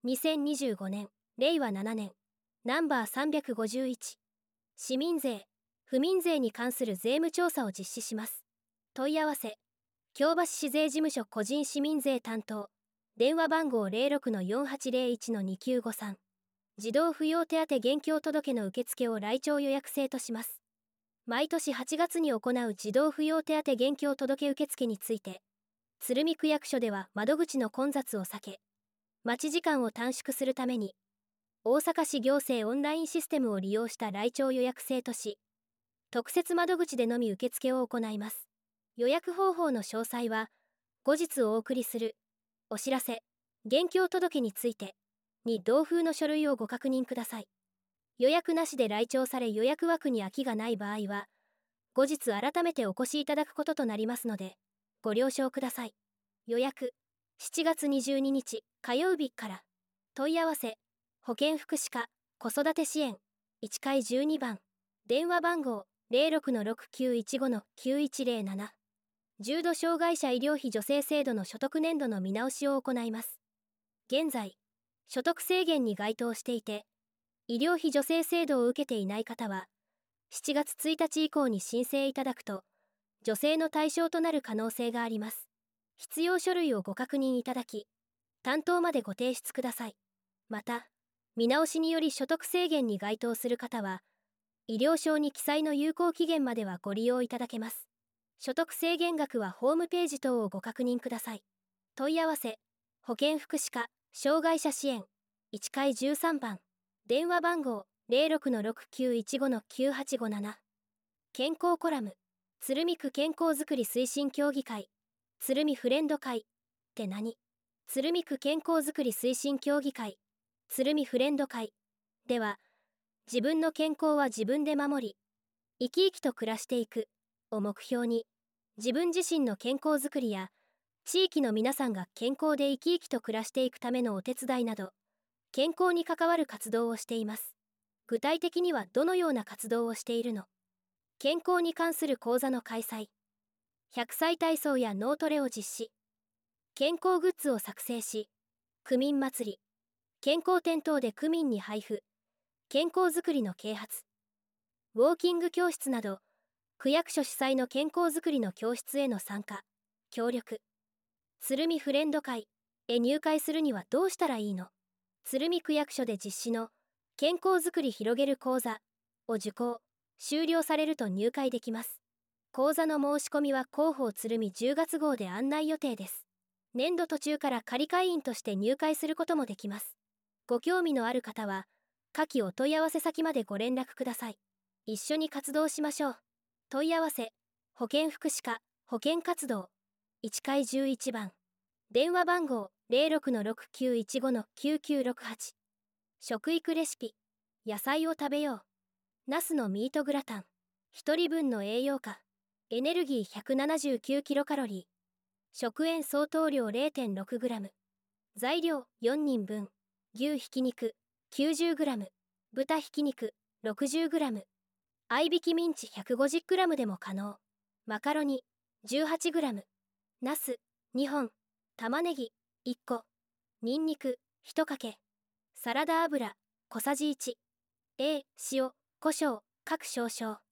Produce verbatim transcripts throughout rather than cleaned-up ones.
にせんにじゅうごねんれいわななねんナンバーさんびゃくごじゅういち市民税・不民税に関する税務調査を実施します。問い合わせ京橋市税事務所個人市民税担当電話番号 ゼロろくのよんはちゼロいちのにきゅうごさん児童扶養手当現況届の受付を来庁予約制とします。毎年はちがつに行う児童扶養手当現況届受付について鶴見区役所では窓口の混雑を避け待ち時間を短縮するために大阪市行政オンラインシステムを利用した来庁予約制とし特設窓口でのみ受付を行います。予約方法の詳細は後日お送りするお知らせ現況届についてに同封の書類をご確認ください。予約なしで来庁され予約枠に空きがない場合は後日改めてお越しいただくこととなりますのでご了承ください。予約しちがつにじゅうににち火曜日から。問い合わせ保健福祉課子育て支援いちかいじゅうにばん電話番号 ゼロろくのろくきゅういちごのきゅういちゼロなな重度障害者医療費助成制度の所得年度の見直しを行います。現在所得制限に該当していて医療費助成制度を受けていない方はしちがつついたち以降に申請いただくと助成の対象となる可能性があります。必要書類をご確認いただき担当までご提出ください。また見直しにより所得制限に該当する方は医療証に記載の有効期限まではご利用いただけます。所得制限額はホームページ等をご確認ください。問い合わせ保健福祉課障害者支援いちかいじゅうさんばん電話番号 ゼロろくのろくきゅういちごのきゅうはちごなな健康コラム鶴見区健康づくり推進協議会鶴見フレンド会って何？鶴見区健康づくり推進協議会鶴見フレンド会では自分の健康は自分で守り生き生きと暮らしていくを目標に自分自身の健康づくりや地域の皆さんが健康で生き生きと暮らしていくためのお手伝いなど健康に関わる活動をしています。具体的にはどのような活動をしているの？健康に関する講座の開催、ひゃくさい体操や脳トレを実施、健康グッズを作成し区民祭り、健康店等で区民に配布、健康づくりの啓発、ウォーキング教室など区役所主催の健康づくりの教室への参加、協力。鶴見フレンド会へ入会するにはどうしたらいいの？鶴見区役所で実施の健康づくり広げる講座を受講、終了されると入会できます。講座の申し込みは広報鶴見じゅうがつ号で案内予定です。年度途中から仮会員として入会することもできます。ご興味のある方は下記お問い合わせ先までご連絡ください。一緒に活動しましょう。問い合わせ保健福祉課保健活動いちかいじゅういちばん電話番号 ゼロろくのろくきゅういちごのきゅうきゅうろくはち食育レシピ野菜を食べようナスのミートグラタンひとりぶんの栄養価エネルギー ひゃくななじゅうきゅうキロカロリー食塩相当量 れいてんろくグラム 材料よんにんぶん牛ひき肉 きゅうじゅうグラム 豚ひき肉 ろくじゅうグラム 合いびきミンチ ひゃくごじゅうグラム でも可能。マカロニ じゅうはちグラム、ナスにほん、玉ねぎいっこ、ニンニクいちかけ、サラダ油小さじいち、A 塩胡椒各少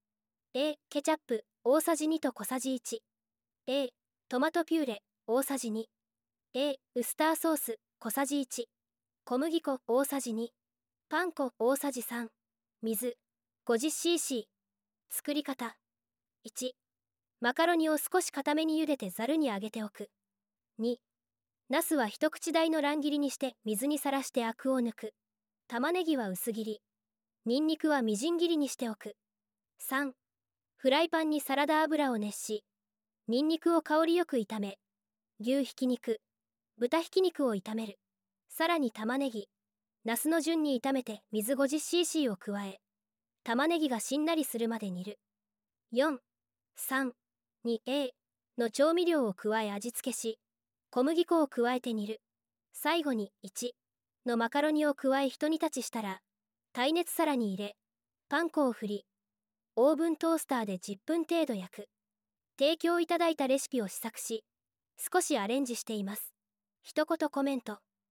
々、A ケチャップ大さじにと小さじいち、A トマトピューレ大さじに、A ウスターソース小さじいち、小麦粉大さじに、パン粉大さじさん、水 ごじゅうシーシー。 作り方いち、マカロニを少し固めに茹でてざるにあげておく。に、ナスは一口大の乱切りにして水にさらしてアクを抜く。玉ねぎは薄切り、ニンニクはみじん切りにしておく。さん、フライパンにサラダ油を熱しニンニクを香りよく炒め牛ひき肉、豚ひき肉を炒める。さらに玉ねぎ、ナスの順に炒めて水 ごじゅうシーシー を加え玉ねぎがしんなりするまで煮る。よん、さん、に、エー の調味料を加え味付けし、小麦粉を加えて煮る。最後にいちのマカロニを加え一煮立ちしたら、耐熱皿に入れ、パン粉を振り、オーブントースターでじゅっぷん程度焼く。提供いただいたレシピを試作し、少しアレンジしています。一言コメント。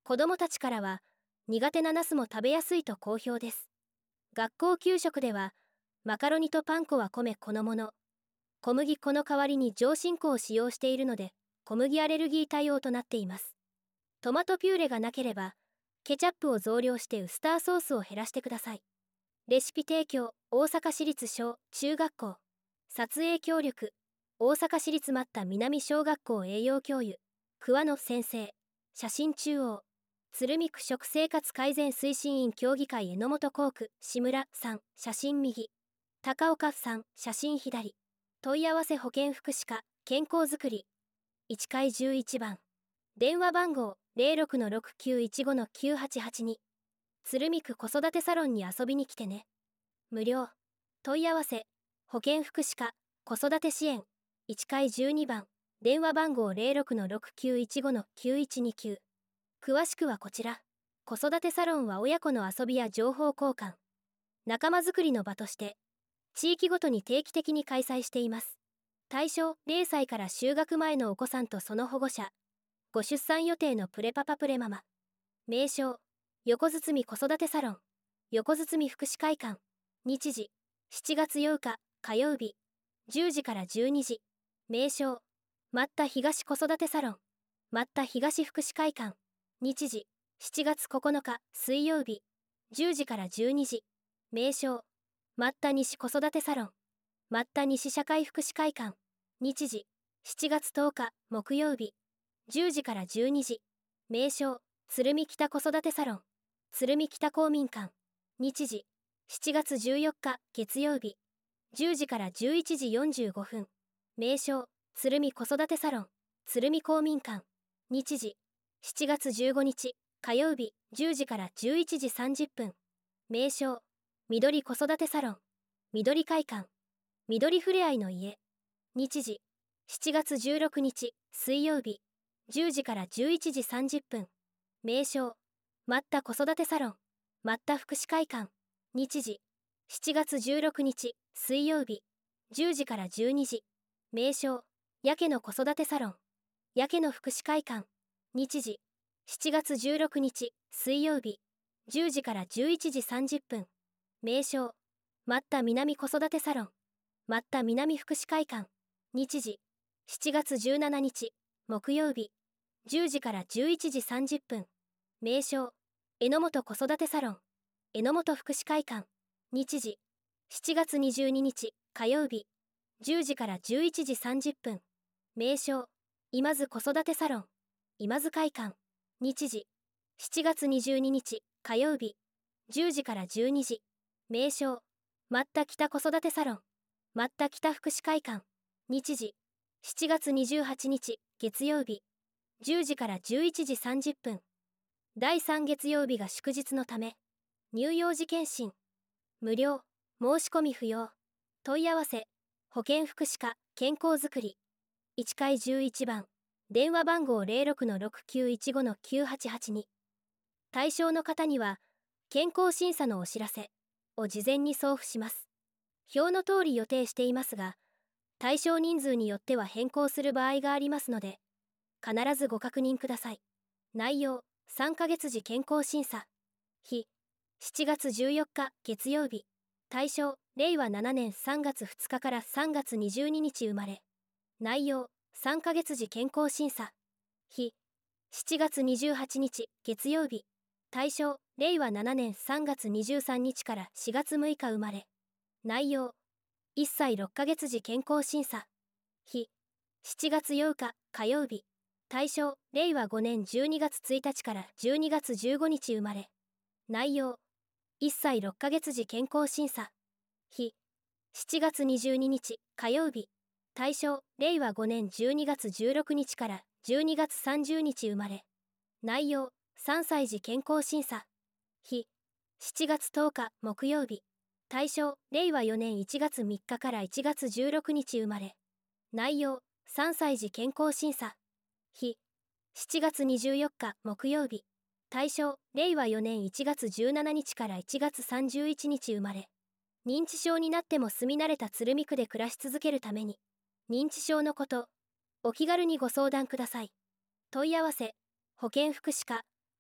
子どもたちからは苦手なナスも食べやすいと好評です。学校給食ではマカロニとパン粉は米粉のもの、小麦粉の代わりに上新粉を使用しているので小麦アレルギー対応となっています。トマトピューレがなければケチャップを増量してウスターソースを減らしてください。レシピ提供大阪市立小・中学校。撮影協力大阪市立又南小学校栄養教諭桑野先生。写真中央鶴見区食生活改善推進員協議会榎本校区志村さん。写真右高岡さん。写真左。問い合わせ保健福祉課健康づくりいち階じゅういちばん。電話番号 ゼロろくのろくきゅういちごのきゅうはちはちに。鶴見区子育てサロンに遊びに来てね。無料。問い合わせ保健福祉課子育て支援いち階じゅうにばん。電話番号 ゼロろくのろくきゅういちごのきゅういちにきゅう。詳しくはこちら。子育てサロンは親子の遊びや情報交換、仲間づくりの場として地域ごとに定期的に開催しています。対象ゼロさいから就学前のお子さんとその保護者、ご出産予定のプレパパプレママ。名称横堤子育てサロン横堤福祉会館。日時しちがつようか火曜日じゅうじからじゅうにじ。名称又田東子育てサロン又田東福祉会館。日時しちがつここのか水曜日じゅうじからじゅうにじ。名称又田西子育てサロン又田西社会福祉会館。日時しちがつとおか木曜日じゅうじからじゅうにじ。名称鶴見北子育てサロン鶴見北公民館。日時しちがつじゅうよっか月曜日じゅうじからじゅういちじよんじゅうごふん。名称鶴見子育てサロン鶴見公民館。日時しちがつじゅうごにち火曜日じゅうじからじゅういちじさんじゅっぷん。名称緑子育てサロン緑会館緑ふれあいの家。日時しちがつじゅうろくにち水曜日じゅうじからじゅういちじさんじゅっぷん。名称又田子育てサロン又田福祉会館。日時しちがつじゅうろくにち水曜日じゅうじからじゅうにじ。名称やけの子育てサロンやけの福祉会館。日時しちがつじゅうろくにち水曜日じゅうじからじゅういちじさんじゅっぷん。名称又田南子育てサロン又田南福祉会館。日時しちがつじゅうしちにち木曜日じゅうじからじゅういちじさんじゅっぷん。名称榎本子育てサロン榎本福祉会館。日時しちがつにじゅうににち火曜日じゅうじからじゅういちじさんじゅっぷん。名称今津子育てサロン今津会館。日時しちがつにじゅうににち火曜日じゅうじからじゅうにじ。名称又田北子育てサロン又田北福祉会館。日時しちがつにじゅうはちにち月曜日じゅうじからじゅういちじさんじゅっぷん。だいさん月曜日が祝日のため乳幼児検診無料。申し込み不要。問い合わせ保健福祉課健康づくりいち階じゅういちばん。電話番号 ゼロろくのろくきゅういちごのきゅうはちはちに。対象の方には健康審査のお知らせを事前に送付します。表の通り予定していますが対象人数によっては変更する場合がありますので必ずご確認ください。内容さんかげつ時健康審査。日しちがつじゅうよっか月曜日。対象れいわななねんさんがつふつかからさんがつにじゅうににち生まれ。内容さんかげつ時健康審査。日しちがつにじゅうはちにち月曜日。対象れいわななねんさんがつにじゅうさんにちからしがつむいか生まれ。内容いっさいろっかげつ時健康審査。日しちがつようか火曜日。対象れいわごねんじゅうにがつついたちからじゅうにがつじゅうごにち生まれ。内容いっさいろっかげつ時健康審査。日しちがつにじゅうににち火曜日。対象れいわごねんじゅうにがつじゅうろくにちからじゅうにがつさんじゅうにち生まれ。内容さんさい時健康審査。日しちがつとおか木曜日。対象れいわよねんいちがつみっかからいちがつじゅうろくにち生まれ。内容さんさい時健康審査。日しちがつにじゅうよっか木曜日。対象れいわよねんいちがつじゅうしちにちからいちがつさんじゅういちにち生まれ。認知症になっても住み慣れた鶴見区で暮らし続けるために認知症のことお気軽にご相談ください。問い合わせ保健福祉課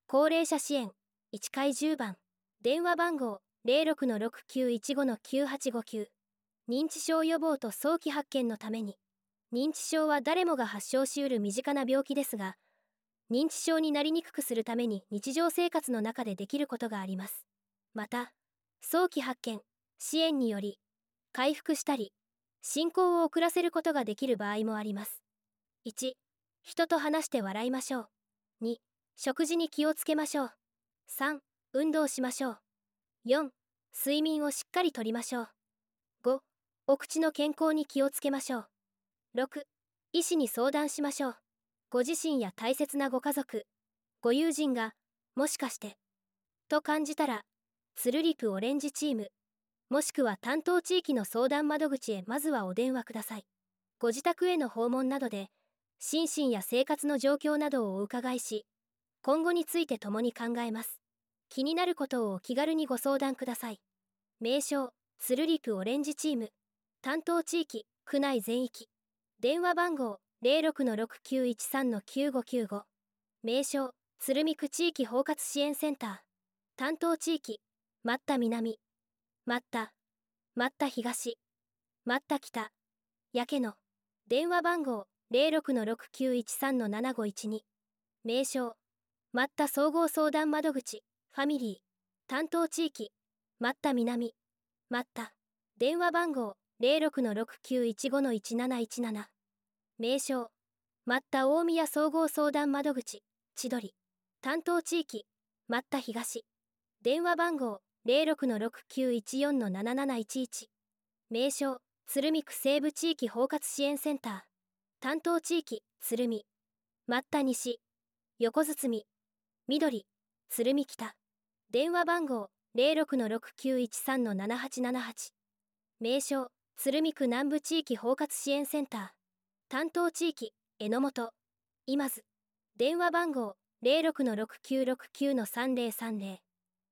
高齢者支援いちかいじゅうばん、電話番号 ゼロろくのろくきゅういちごのきゅうはちごきゅう。認知症予防と早期発見のために。認知症は誰もが発症しうる身近な病気ですが、認知症になりにくくするために日常生活の中でできることがあります。また、早期発見、支援により、回復したり、進行を遅らせることができる場合もあります。いち、人と話して笑いましょう。に、食事に気をつけましょう。さん、運動しましょう。よん、睡眠をしっかりとりましょう。ご、お口の健康に気をつけましょう。ろく、医師に相談しましょう。ご自身や大切なご家族、ご友人が、もしかして、と感じたら、つるりぷオレンジチーム、もしくは担当地域の相談窓口へまずはお電話ください。ご自宅への訪問などで、心身や生活の状況などをお伺いし、今後について共に考えます。気になることをお気軽にご相談ください。名称、つるりぷオレンジチーム。担当地域、区内全域。電話番号、ゼロろくのろくきゅういちさんのきゅうごきゅうご。名称、鶴見区地域包括支援センター。担当地域、マッタ南、マッタ、マッタ東、マッタ北、やけの。電話番号、ゼロろくのろくきゅういちさんのななごいちに。名称、マッタ総合相談窓口、ファミリー。担当地域、マッタ南、マッタ。電話番号、ゼロろくのろくきゅういちごのいちなないちなな。名称、マッタ大宮総合相談窓口、千鳥。担当地域、マッタ東。電話番号、ゼロろくのろくきゅういちよんのなななないちいち。名称、鶴見区西部地域包括支援センター。担当地域、鶴見。マッタ西。横堤。緑。鶴見北。電話番号、ゼロろくのろくきゅういちさんのななはちななはち。名称、鶴見区南部地域包括支援センター。担当地域、榎本。今津。電話番号、ゼロろくのろくきゅうろくきゅうのさんぜろさんぜろ。